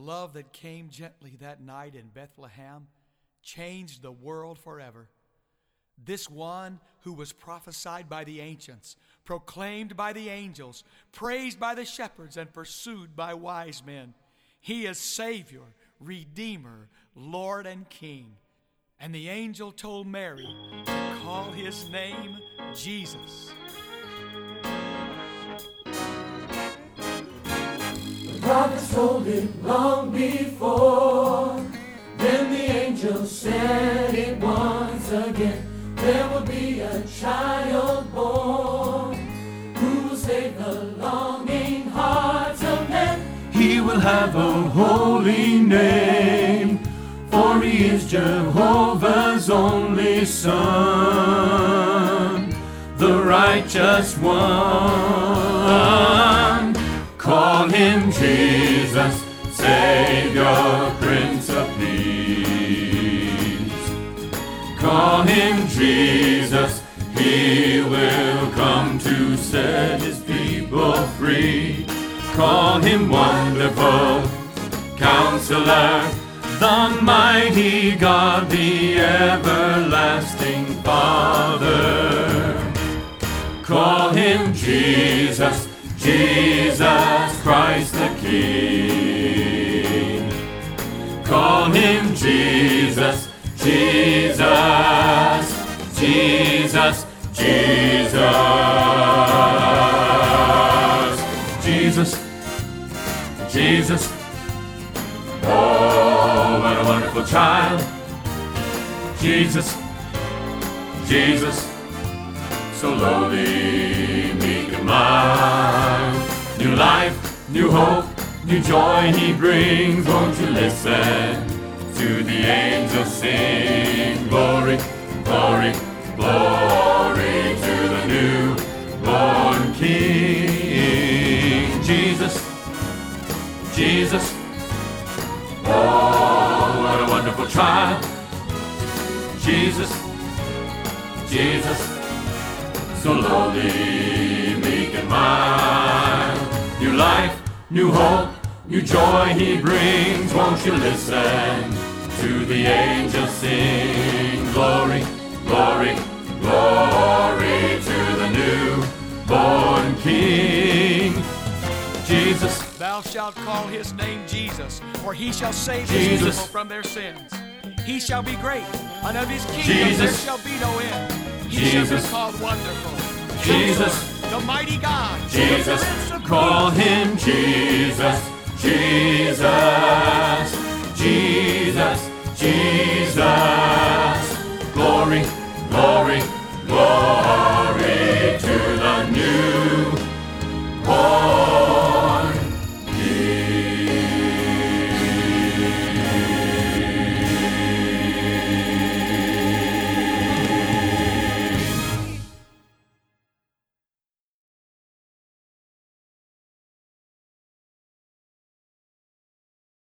love that came gently that night in Bethlehem changed the world forever. This one who was prophesied by the ancients, proclaimed by the angels, praised by the shepherds, and pursued by wise men. He is Savior, Redeemer, Lord, and King. And the angel told Mary to call his name Jesus. The prophets told it long before. Then the angel said it once again. There will be a child born who will save the longing hearts of men. He will have a holy name, for he is Jehovah's only Son, the righteous one. Call him Jesus, Savior, Prince of Peace. Call him Jesus, he will come to set his people free. Call him Wonderful Counselor, the mighty God, the everlasting Father. Call him Jesus, Jesus Christ the King. Call him Jesus, Jesus, Jesus, Jesus. Jesus, Jesus. Oh, what a wonderful child. Jesus, Jesus. So lowly, meek and mild. New life, new hope, new joy he brings. Won't you listen to the angels sing? Glory, glory, glory to the newborn King. Jesus, Jesus. Oh, what a wonderful child. Jesus, Jesus. So lowly, meek and mild. New life, new hope, new joy he brings. Won't you listen to the angels sing? Glory, glory, glory to the newborn King. Jesus. Thou shalt call his name Jesus, for he shall save his people from their sins. He shall be great, and of his kingdom there shall be no end. He shall be called Wonderful, Jesus, the mighty God, Jesus, call him Jesus, Jesus.